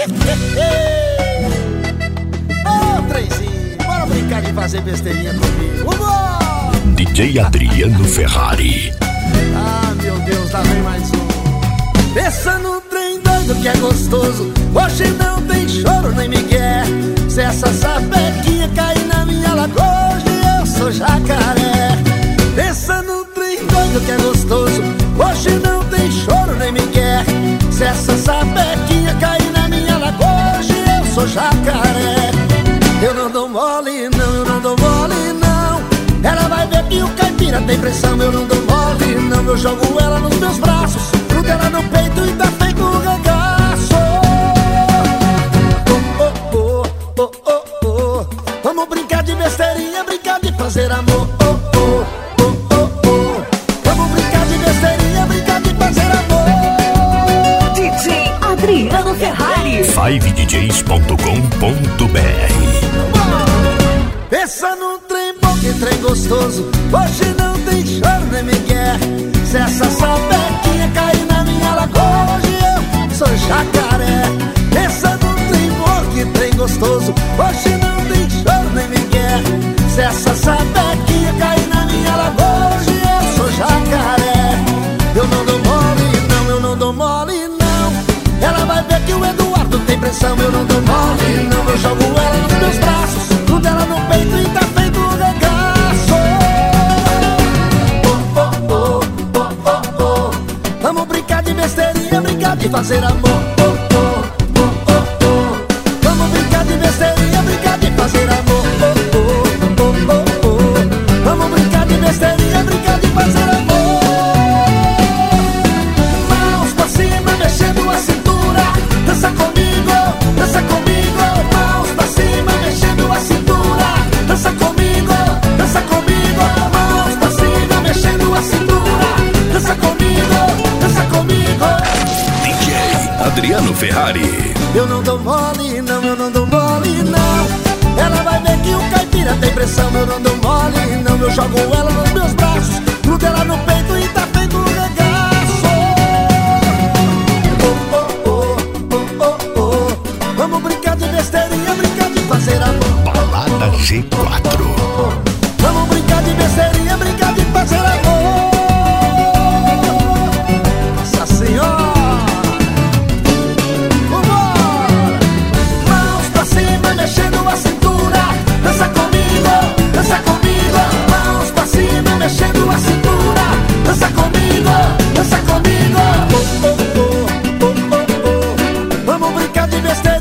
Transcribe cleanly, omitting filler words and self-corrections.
Ô, trenzinho, bora brincar de fazer besteirinha comigo. Vamos! DJ Adriano Ferrari. Ah, meu Deus, lá vem mais um. Pensa num trem doido que é gostoso. Hoje não tem choro nem migué. Se essa sapequinha cair na minha lagoa, hoje eu sou jacaré. Pensa num trem doido que é gostoso. Hoje não tem choro nem migué. Se essa sapequinha cair na minha lagoa, hoje eu sou jacaré. Eu não dou mole não, eu não dou mole não. Ela vai ver que o caipira tem pressão. Eu não dou mole não, eu jogo ela nos meus braços, grudo ela no peito e tá feito um regaço. Oh, oh, oh, oh, oh, oh. Vamos brincar de besteirinha, brincar de fazer amor. Oh, oh, oh, oh, oh. Vamos brincar de besteirinha, brincar de fazer amor. DJ Adriano Ferrari. 5djs.com.br. Pensa num trem bom, que trem gostoso. Hoje não tem choro nem migué. Se essa sapequinha cair na minha lagoa, hoje eu sou jacaré. Pensa num trem bom, que trem gostoso. Hoje não tem choro nem migué. Se essa sapequinha cair na minha lagoa, hoje eu sou jacaré. Eu não dou mole não, eu não dou mole não. Ela vai ver que o Eduardo tem pressão. Eu não dou mole não, eu jogo ela nos meus braços, grudo ela no peito e tá feito um regaço. Oh, oh, oh, oh, oh, oh. Vamos brincar de besteirinha, brincar de fazer amor. Oh, oh, oh, oh, oh. Vamos brincar de besteirinha, brincar de fazer amor. Oh, oh, oh, oh, oh. Vamos brincar de besteirinha, brincar de fazer amor. Mãos pra cima, mexendo a cintura. Dança comigo, dança comigo. Mãos pra cima, mexendo a cintura. Dança comigo, dança comigo. Mãos pra cima, mexendo a cintura. Dança comigo, dança comigo. DJ Adriano Ferrari. Eu não dou mole não, eu não dou mole não. Ela vai ver que o caipira tem pressão. Eu não dou mole não, eu jogo ela nos meus braços, grudo ela no peito e tá feito um regaço. Oh, oh, oh, oh, oh, oh. Vamos brincar de besteirinha, brincar de fazer amor. Balada G4. Vamos brincar de besteirinha, brincar de fazer amor. Nossa Senhora. Vambora. Mãos pra cima, mexendo a cintura. Dança comigo, dança comigo. Mãos pra cima, mexendo a cintura. Dança comigo, dança comigo. Oh, oh, oh, oh, oh, oh. Vamos brincar de besteira.